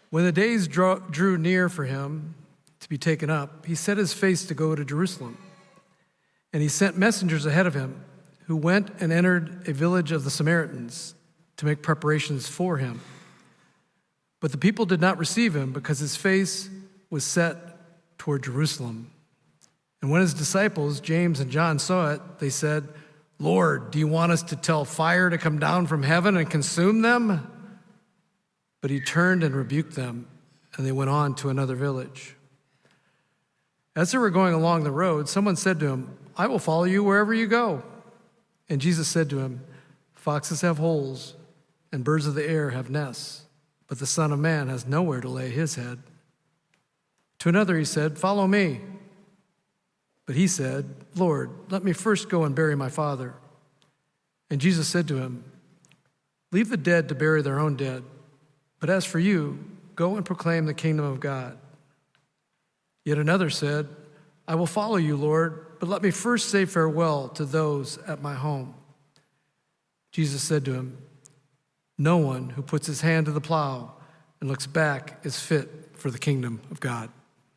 When the days drew near for him to be taken up, he set his face to go to Jerusalem. And he sent messengers ahead of him, who went and entered a village of the Samaritans to make preparations for him. But the people did not receive him because his face was set toward Jerusalem. And when his disciples, James and John, saw it, they said, "Lord, do you want us to tell fire to come down from heaven and consume them?" But he turned and rebuked them, and they went on to another village. As they were going along the road, someone said to him, "I will follow you wherever you go." And Jesus said to him, "Foxes have holes, and birds of the air have nests, but the Son of Man has nowhere to lay his head." To another he said, "Follow me." But he said, "Lord, let me first go and bury my father." And Jesus said to him, "Leave the dead to bury their own dead. But as for you, go and proclaim the kingdom of God." Yet another said, "I will follow you, Lord, but let me first say farewell to those at my home." Jesus said to him, "No one who puts his hand to the plow and looks back is fit for the kingdom of God."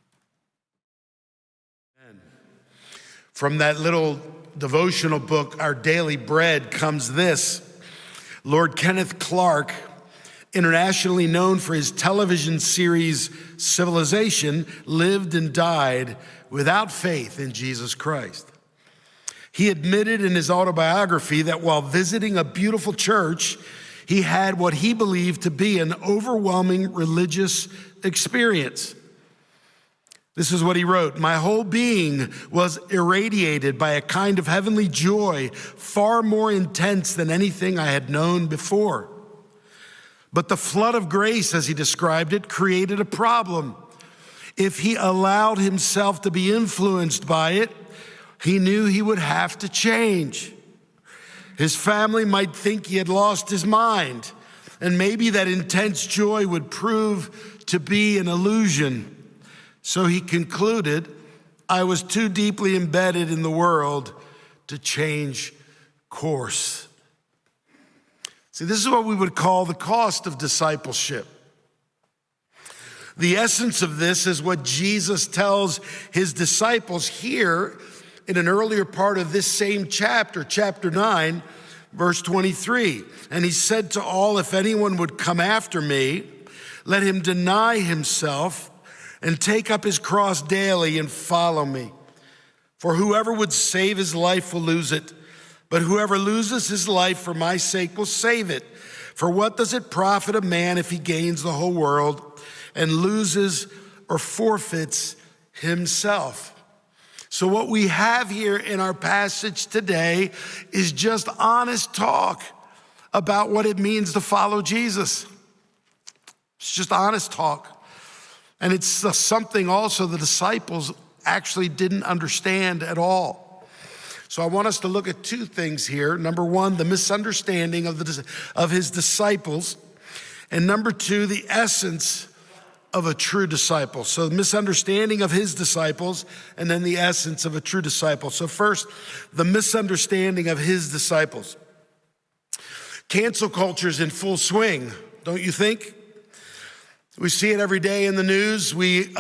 From that little devotional book, Our Daily Bread, comes this. Lord Kenneth Clark, internationally known for his television series Civilization, lived and died without faith in Jesus Christ. He admitted in his autobiography that while visiting a beautiful church, he had what he believed to be an overwhelming religious experience. This is what he wrote: "My whole being was irradiated by a kind of heavenly joy far more intense than anything I had known before. But the flood of grace, as he described it, created a problem. If he allowed himself to be influenced by it, he knew he would have to change. His family might think he had lost his mind, and maybe that intense joy would prove to be an illusion. So he concluded, I was too deeply embedded in the world to change course." See, this is what we would call the cost of discipleship. The essence of this is what Jesus tells his disciples here in an earlier part of this same chapter, chapter 9, verse 23. "And he said to all, if anyone would come after me, let him deny himself and take up his cross daily and follow me. For whoever would save his life will lose it, but whoever loses his life for my sake will save it. For what does it profit a man if he gains the whole world and loses or forfeits himself?" So what we have here in our passage today is just honest talk about what it means to follow Jesus. It's just honest talk. And it's something also the disciples actually didn't understand at all. So I want us to look at two things here. Number one, the misunderstanding of his disciples. And number two, the essence of a true disciple. So the misunderstanding of his disciples, and then the essence of a true disciple. So first, the misunderstanding of his disciples. Cancel culture is in full swing, don't you think? We see it every day in the news.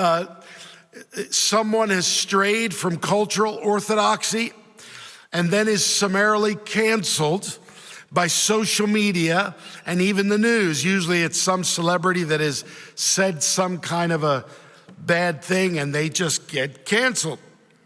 Someone has strayed from cultural orthodoxy and then is summarily canceled by social media and even the news. Usually it's some celebrity that has said some kind of a bad thing and they just get canceled.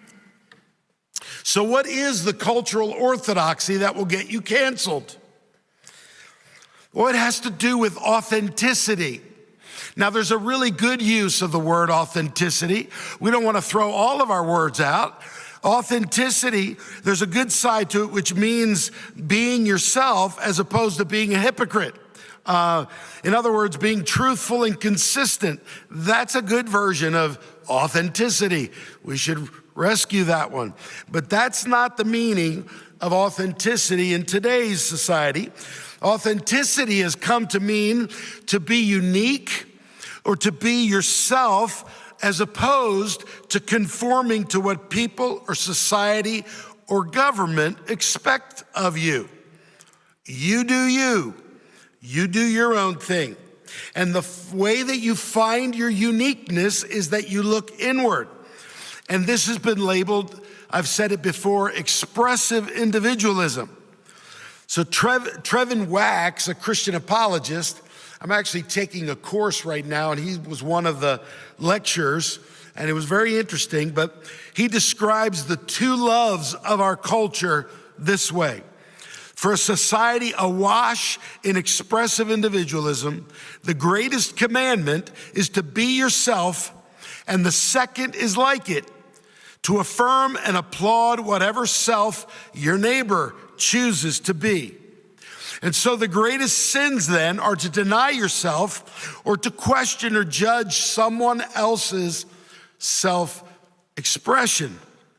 So what is the cultural orthodoxy that will get you canceled? Well, it has to do with authenticity. Now, there's a really good use of the word authenticity. We don't want to throw all of our words out. Authenticity, there's a good side to it, which means being yourself as opposed to being a hypocrite. In other words, being truthful and consistent. That's a good version of authenticity. We should rescue that one. But that's not the meaning of authenticity in today's society. Authenticity has come to mean to be unique or to be yourself as opposed to conforming to what people or society or government expect of you. You do you. You do your own thing. And the way that you find your uniqueness is that you look inward. And this has been labeled, I've said it before, expressive individualism. So Trevin Wax, a Christian apologist, I'm actually taking a course right now, and he was one of the lecturers, and it was very interesting, but he describes the two loves of our culture this way. For a society awash in expressive individualism, the greatest commandment is to be yourself, and the second is like it, to affirm and applaud whatever self your neighbor chooses to be. And so the greatest sins then are to deny yourself or to question or judge someone else's self-expression.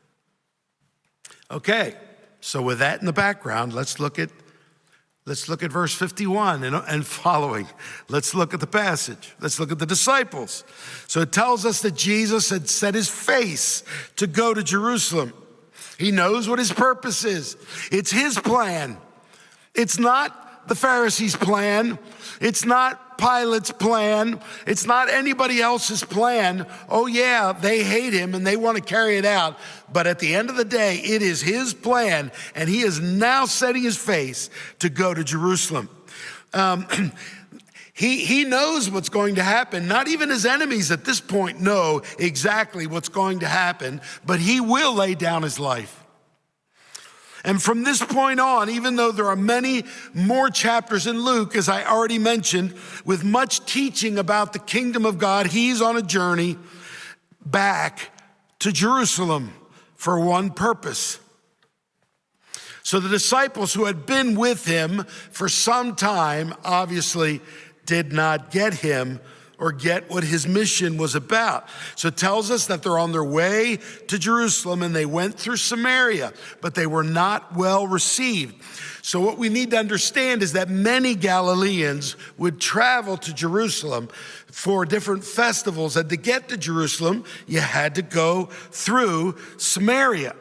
Okay, so with that in the background, let's look at verse 51 and following. Let's look at the passage. Let's look at the disciples. So it tells us that Jesus had set his face to go to Jerusalem. He knows what his purpose is. It's his plan. It's not the Pharisees' plan. It's not Pilate's plan. It's not anybody else's plan. Oh yeah, they hate him and they want to carry it out. But at the end of the day, it is his plan, and he is now setting his face to go to Jerusalem. He knows what's going to happen. Not even his enemies at this point know exactly what's going to happen, but he will lay down his life. And from this point on, even though there are many more chapters in Luke, as I already mentioned, with much teaching about the kingdom of God, he's on a journey back to Jerusalem for one purpose. So the disciples who had been with him for some time obviously did not get him or get what his mission was about. So it tells us that they're on their way to Jerusalem, and they went through Samaria, but they were not well received. So what we need to understand is that many Galileans would travel to Jerusalem for different festivals, and to get to Jerusalem, you had to go through Samaria.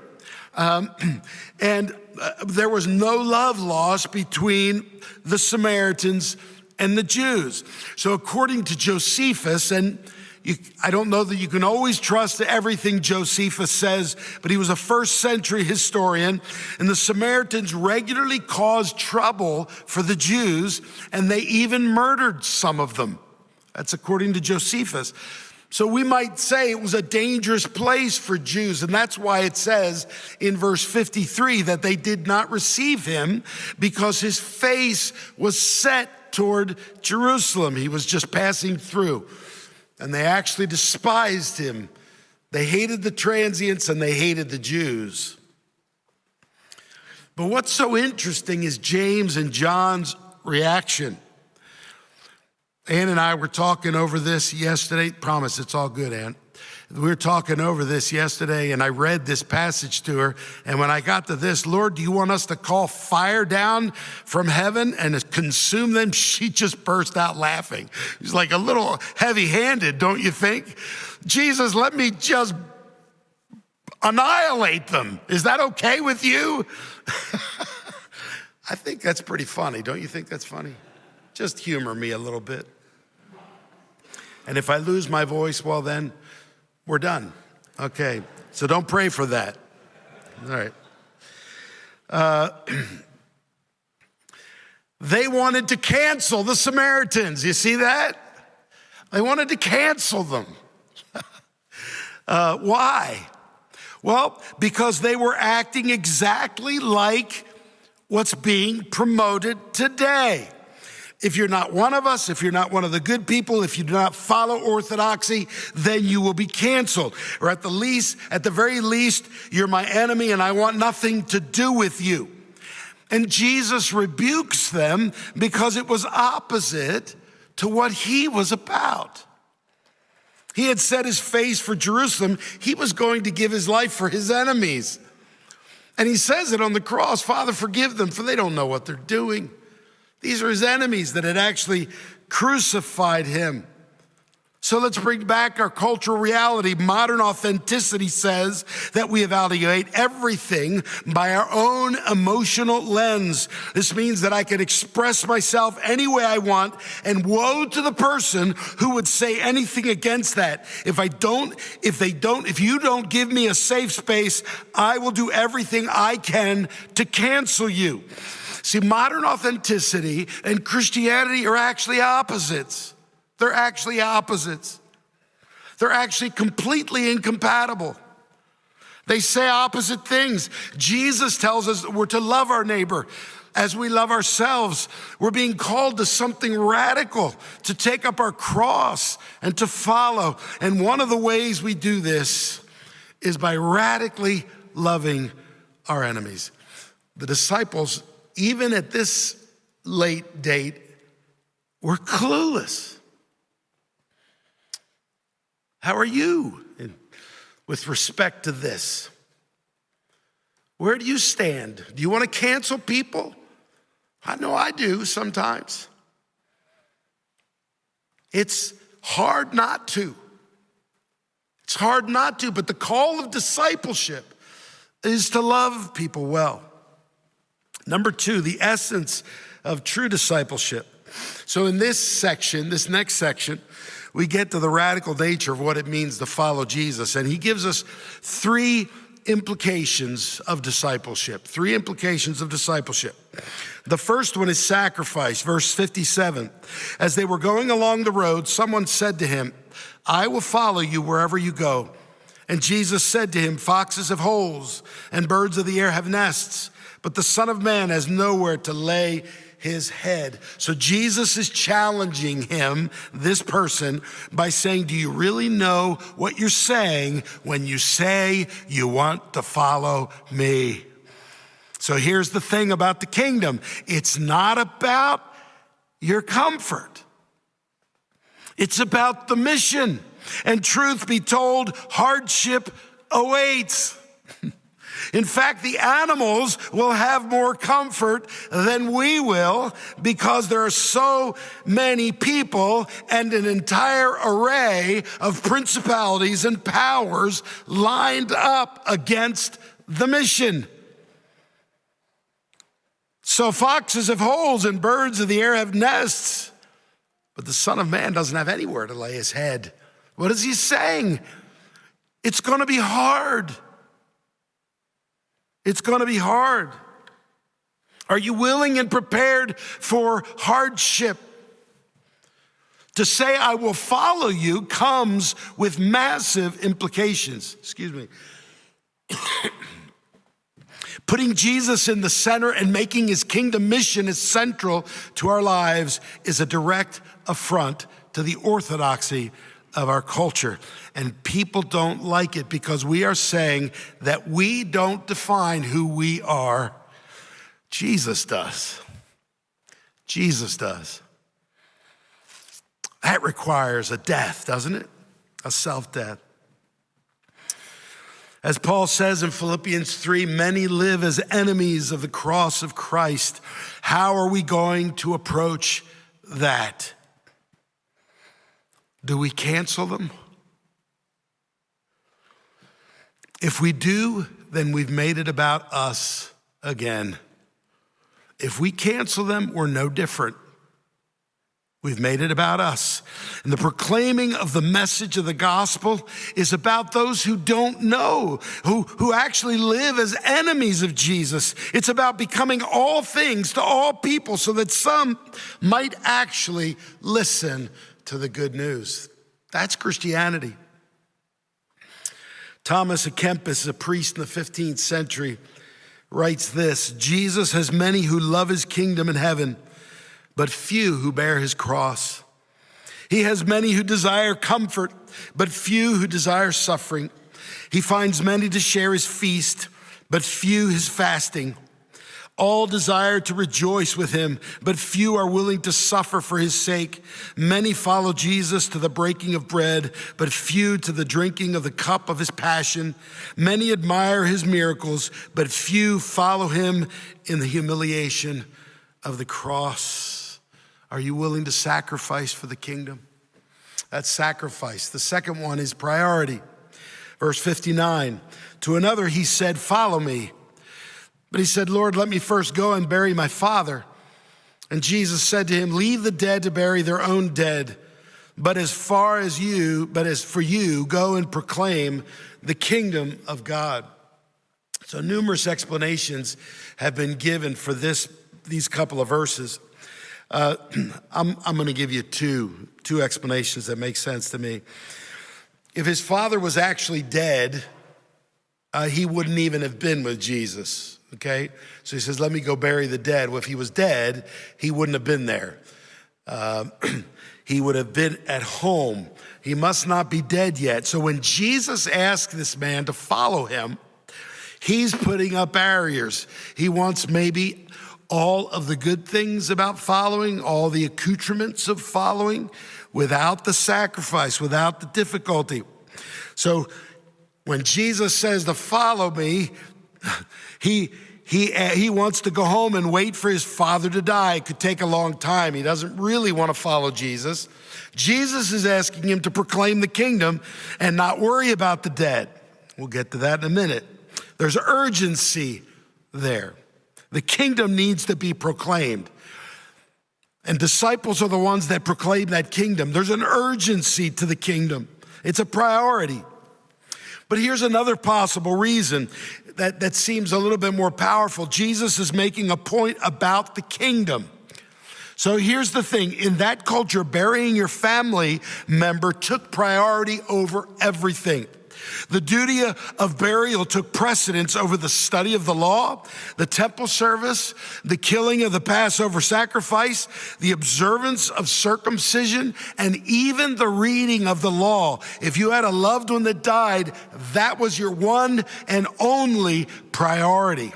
There was no love lost between the Samaritans and the Jews. So according to Josephus, and I don't know that you can always trust everything Josephus says, but he was a first century historian, and the Samaritans regularly caused trouble for the Jews, and they even murdered some of them. That's according to Josephus. So we might say it was a dangerous place for Jews, and that's why it says in verse 53 that they did not receive him because his face was set toward Jerusalem. He was just passing through, and they actually despised him. They hated the transients and they hated the Jews. But what's so interesting is James and John's reaction. Ann and I were talking over this yesterday. Promise, it's all good, Ann. We were talking over this yesterday, and I read this passage to her. And when I got to this, Lord, do you want us to call fire down from heaven and consume them? She just burst out laughing. She's like a little heavy-handed, don't you think? Jesus, let me just annihilate them. Is that okay with you? I think that's pretty funny. Don't you think that's funny? Just humor me a little bit. And if I lose my voice, well then, we're done. Okay, so don't pray for that. All right. They wanted to cancel the Samaritans. You see that? They wanted to cancel them. Why? Well, because they were acting exactly like what's being promoted today. If you're not one of us, if you're not one of the good people, if you do not follow orthodoxy, then you will be canceled. Or at the very least, you're my enemy and I want nothing to do with you. And Jesus rebukes them because it was opposite to what he was about. He had set his face for Jerusalem. He was going to give his life for his enemies. And he says it on the cross, Father, forgive them, for they don't know what they're doing. These are his enemies that had actually crucified him. So let's bring back our cultural reality. Modern authenticity says that we evaluate everything by our own emotional lens. This means that I can express myself any way I want, and woe to the person who would say anything against that. If you don't give me a safe space, I will do everything I can to cancel you. See, modern authenticity and Christianity are actually opposites. They're actually opposites. They're actually completely incompatible. They say opposite things. Jesus tells us that we're to love our neighbor as we love ourselves. We're being called to something radical, to take up our cross and to follow. And one of the ways we do this is by radically loving our enemies. The disciples, even at this late date, were clueless. How are you with respect to this? Where do you stand? Do you want to cancel people? I know I do sometimes. It's hard not to. It's hard not to, but the call of discipleship is to love people well. Number two, the essence of true discipleship. So in this next section, we get to the radical nature of what it means to follow Jesus. And he gives us three implications of discipleship. Three implications of discipleship. The first one is sacrifice, verse 57. As they were going along the road, someone said to him, I will follow you wherever you go. And Jesus said to him, foxes have holes and birds of the air have nests, but the Son of Man has nowhere to lay his head. So Jesus is challenging him, this person, by saying, do you really know what you're saying when you say you want to follow me? So here's the thing about the kingdom. It's not about your comfort. It's about the mission. And truth be told, hardship awaits. In fact, the animals will have more comfort than we will because there are so many people and an entire array of principalities and powers lined up against the mission. So foxes have holes and birds of the air have nests, but the Son of Man doesn't have anywhere to lay his head. What is he saying? It's going to be hard. It's going to be hard. Are you willing and prepared for hardship? To say I will follow you comes with massive implications. Excuse me. Putting Jesus in the center and making his kingdom mission as central to our lives is a direct affront to the orthodoxy of our culture. And people don't like it because we are saying that we don't define who we are. Jesus does. Jesus does. That requires a death, doesn't it? A self-death. As Paul says in Philippians 3, many live as enemies of the cross of Christ. How are we going to approach that? Do we cancel them? If we do, then we've made it about us again. If we cancel them, we're no different. We've made it about us. And the proclaiming of the message of the gospel is about those who don't know, who actually live as enemies of Jesus. It's about becoming all things to all people so that some might actually listen to the good news. That's Christianity. Thomas à Kempis, a priest in the 15th century, writes this: Jesus has many who love his kingdom in heaven, but few who bear his cross. He has many who desire comfort, but few who desire suffering. He finds many to share his feast, but few his fasting. All desire to rejoice with him, but few are willing to suffer for his sake. Many follow Jesus to the breaking of bread, but few to the drinking of the cup of his passion. Many admire his miracles, but few follow him in the humiliation of the cross. Are you willing to sacrifice for the kingdom? That's sacrifice. The second one is priority. Verse 59, to another he said, follow me. But he said, Lord, let me first go and bury my father. And Jesus said to him, leave the dead to bury their own dead. But as for you, go and proclaim the kingdom of God. So numerous explanations have been given for these couple of verses. I'm going to give you two explanations that make sense to me. If his father was actually dead, he wouldn't even have been with Jesus, okay? So he says, let me go bury the dead. Well, if he was dead, he wouldn't have been there. He would have been at home. He must not be dead yet. So when Jesus asked this man to follow him, he's putting up barriers. He wants maybe all of the good things about following, all the accoutrements of following, without the sacrifice, without the difficulty. So when Jesus says to follow me, he wants to go home and wait for his father to die. It could take a long time. He doesn't really want to follow Jesus. Jesus is asking him to proclaim the kingdom and not worry about the dead. We'll get to that in a minute. There's urgency there. The kingdom needs to be proclaimed. And disciples are the ones that proclaim that kingdom. There's an urgency to the kingdom. It's a priority. But here's another possible reason that seems a little bit more powerful. Jesus is making a point about the kingdom. So here's the thing. In that culture, burying your family member took priority over everything. The duty of burial took precedence over the study of the law, the temple service, the killing of the Passover sacrifice, the observance of circumcision, and even the reading of the law. If you had a loved one that died, that was your one and only priority.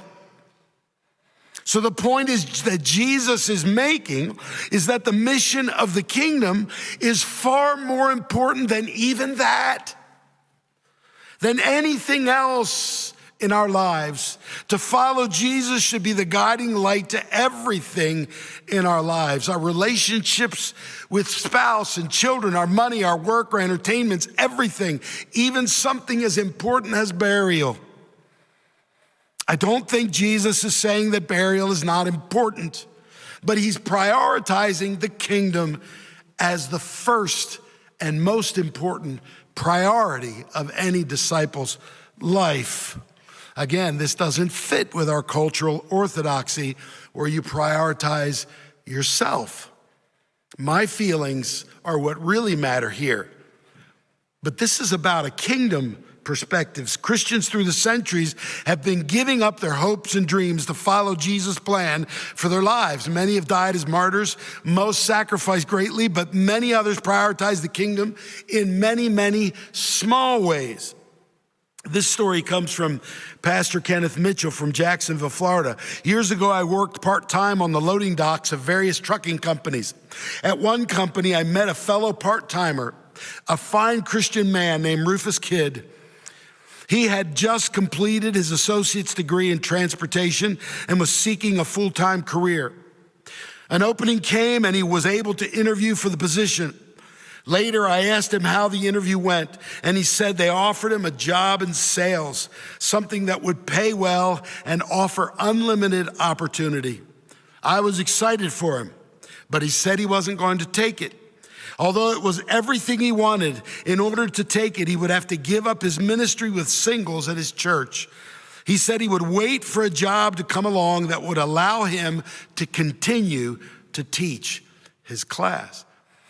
So the point is that Jesus is making is that the mission of the kingdom is far more important than even that. Than anything else in our lives. To follow Jesus should be the guiding light to everything in our lives. Our relationships with spouse and children, our money, our work, our entertainments, everything. Even something as important as burial. I don't think Jesus is saying that burial is not important, but he's prioritizing the kingdom as the first and most important priority of any disciple's life. Again, this doesn't fit with our cultural orthodoxy where you prioritize yourself. My feelings are what really matter here. But this is about a kingdom perspective. Christians through the centuries have been giving up their hopes and dreams to follow Jesus' plan for their lives. Many have died as martyrs. Most sacrificed greatly, but many others prioritize the kingdom in many, many small ways. This story comes from Pastor Kenneth Mitchell from Jacksonville, Florida. Years ago, I worked part-time on the loading docks of various trucking companies. At one company, I met a fellow part-timer, a fine Christian man named Rufus Kidd. He had just completed his associate's degree in transportation and was seeking a full-time career. An opening came and he was able to interview for the position. Later, I asked him how the interview went, and he said they offered him a job in sales, something that would pay well and offer unlimited opportunity. I was excited for him, but he said he wasn't going to take it. Although it was everything he wanted, in order to take it, he would have to give up his ministry with singles at his church. He said he would wait for a job to come along that would allow him to continue to teach his class.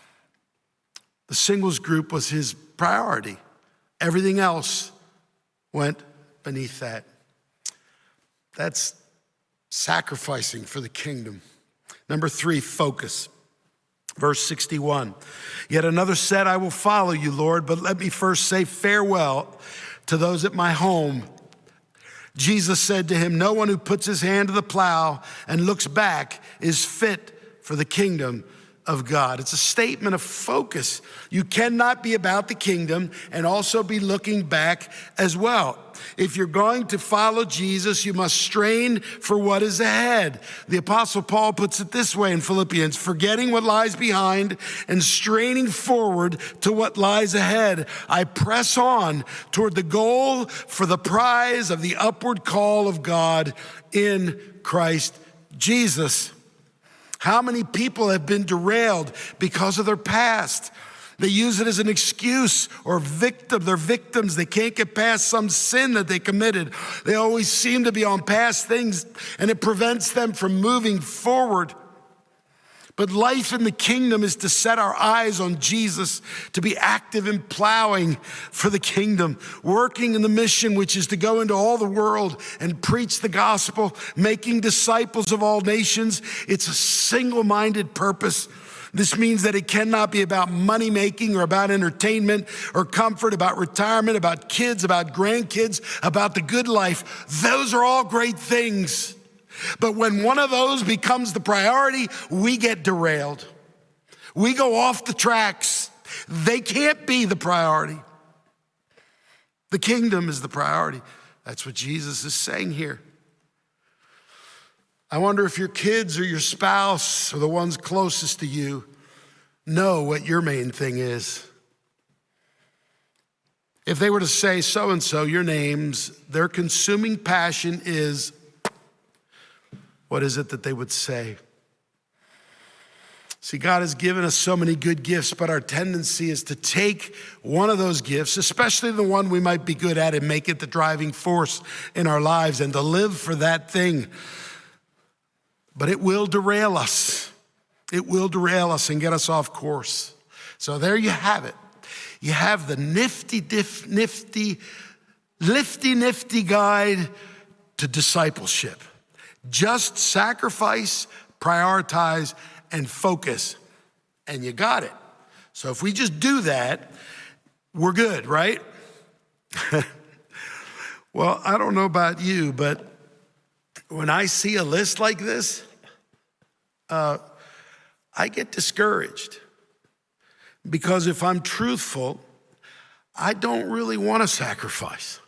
The singles group was his priority. Everything else went beneath that. That's sacrificing for the kingdom. Number 3, focus. Verse 61, yet another said, I will follow you, Lord, but let me first say farewell to those at my home. Jesus said to him, no one who puts his hand to the plow and looks back is fit for the kingdom of God. It's a statement of focus. You cannot be about the kingdom and also be looking back as well. If you're going to follow Jesus, you must strain for what is ahead. The Apostle Paul puts it this way in Philippians, forgetting what lies behind and straining forward to what lies ahead. I press on toward the goal for the prize of the upward call of God in Christ Jesus. How many people have been derailed because of their past? They use it as an excuse or they're victims. They can't get past some sin that they committed. They always seem to be on past things, and it prevents them from moving forward. But life in the kingdom is to set our eyes on Jesus, to be active in plowing for the kingdom, working in the mission, which is to go into all the world and preach the gospel, making disciples of all nations. It's a single-minded purpose. This means that it cannot be about money making or about entertainment or comfort, about retirement, about kids, about grandkids, about the good life. Those are all great things. But when one of those becomes the priority, we get derailed. We go off the tracks. They can't be the priority. The kingdom is the priority. That's what Jesus is saying here. I wonder if your kids or your spouse or the ones closest to you know what your main thing is. If they were to say so-and-so, your names, their consuming passion is, what is it that they would say? See, God has given us so many good gifts, but our tendency is to take one of those gifts, especially the one we might be good at, and make it the driving force in our lives and to live for that thing. But it will derail us. It will derail us and get us off course. So there you have it. You have the nifty guide to discipleship. Just sacrifice, prioritize, and focus, and you got it. So if we just do that, we're good, right? Well, I don't know about you, but when I see a list like this, I get discouraged. Because if I'm truthful, I don't really want to sacrifice.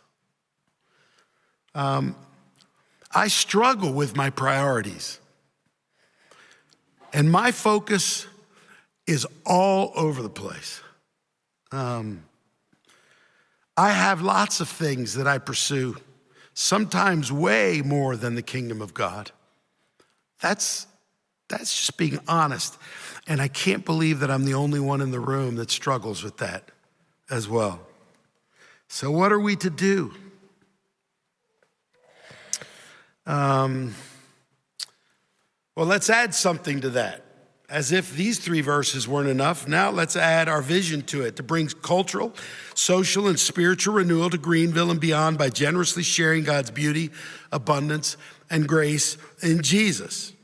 I struggle with my priorities. And my focus is all over the place. I have lots of things that I pursue, sometimes way more than the kingdom of God. That's just being honest. And I can't believe that I'm the only one in the room that struggles with that as well. So what are we to do? Well, let's add something to that. As if these 3 verses weren't enough, now let's add our vision to it to bring cultural, social, and spiritual renewal to Greenville and beyond by generously sharing God's beauty, abundance, and grace in Jesus.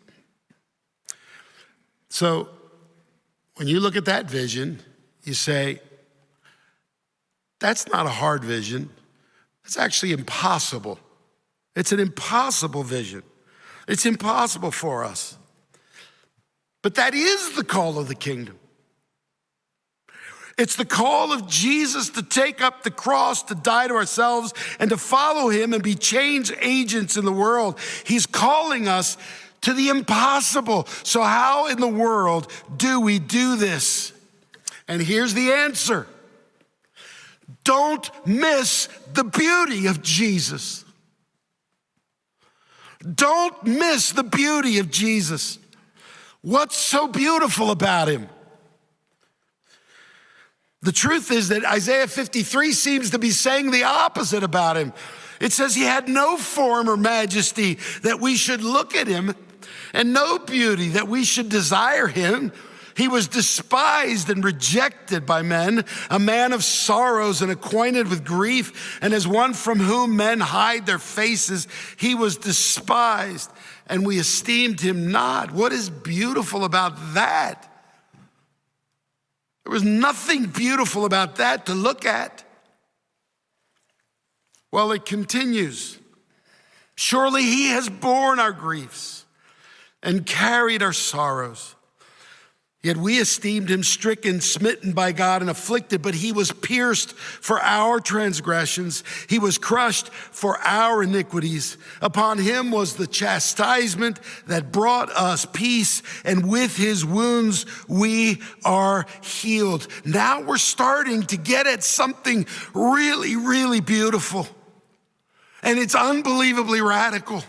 So when you look at that vision, you say, that's not a hard vision. It's actually impossible. It's an impossible vision. It's impossible for us. But that is the call of the kingdom. It's the call of Jesus to take up the cross, to die to ourselves, and to follow him and be change agents in the world. He's calling us to the impossible. So how in the world do we do this? And here's the answer. Don't miss the beauty of Jesus. Don't miss the beauty of Jesus. What's so beautiful about him? The truth is that Isaiah 53 seems to be saying the opposite about him. It says he had no form or majesty that we should look at him, and no beauty that we should desire him. He was despised and rejected by men, a man of sorrows and acquainted with grief, and as one from whom men hide their faces, he was despised, and we esteemed him not. What is beautiful about that? There was nothing beautiful about that to look at. Well, it continues. Surely he has borne our griefs and carried our sorrows. Yet we esteemed him stricken, smitten by God, and afflicted, but he was pierced for our transgressions. He was crushed for our iniquities. Upon him was the chastisement that brought us peace, and with his wounds we are healed. Now we're starting to get at something really, really beautiful. And it's unbelievably radical.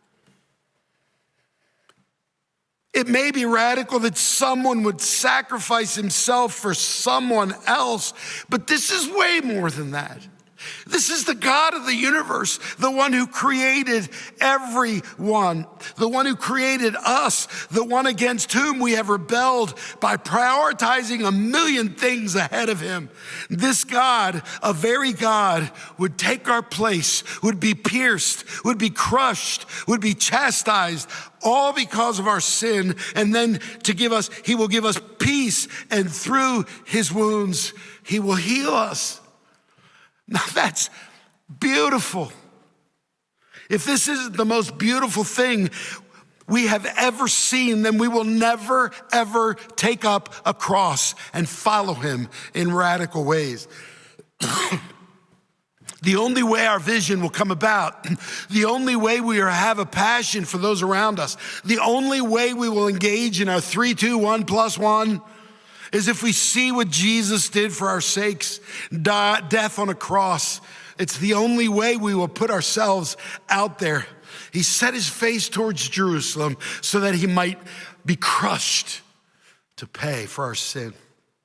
It may be radical that someone would sacrifice himself for someone else, but this is way more than that. This is the God of the universe, the one who created everyone, the one who created us, the one against whom we have rebelled by prioritizing a million things ahead of him. This God, a very God, would take our place, would be pierced, would be crushed, would be chastised, all because of our sin, and then he will give us peace, and through his wounds, he will heal us. Now that's beautiful. If this isn't the most beautiful thing we have ever seen, then we will never, ever take up a cross and follow him in radical ways. The only way our vision will come about, the only way we have a passion for those around us, the only way we will engage in our 3, 2, 1 plus 1 is if we see what Jesus did for our sakes, death on a cross. It's the only way we will put ourselves out there. He set his face towards Jerusalem so that he might be crushed to pay for our sin.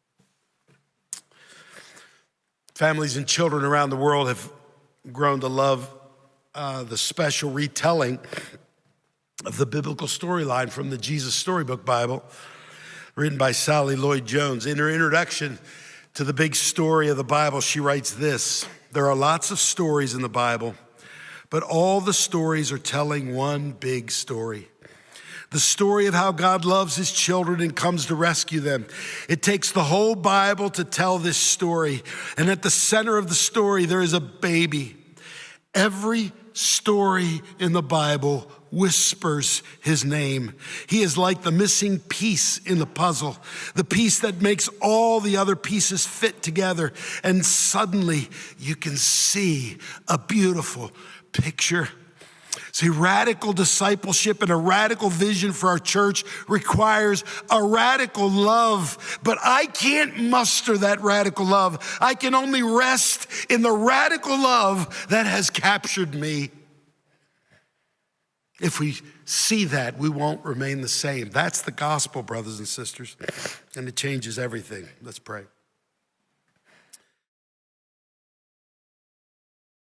Families and children around the world have grown to love the special retelling of the biblical storyline from the Jesus Storybook Bible, written by Sally Lloyd Jones. In her introduction to the big story of the Bible, she writes this: there are lots of stories in the Bible, but all the stories are telling one big story. The story of how God loves his children and comes to rescue them. It takes the whole Bible to tell this story. And at the center of the story, there is a baby. Every story in the Bible whispers his name. He is like the missing piece in the puzzle, the piece that makes all the other pieces fit together. And suddenly you can see a beautiful picture. See, radical discipleship and a radical vision for our church requires a radical love, but I can't muster that radical love. I can only rest in the radical love that has captured me. If we see that, we won't remain the same. That's the gospel, brothers and sisters, and it changes everything. Let's pray.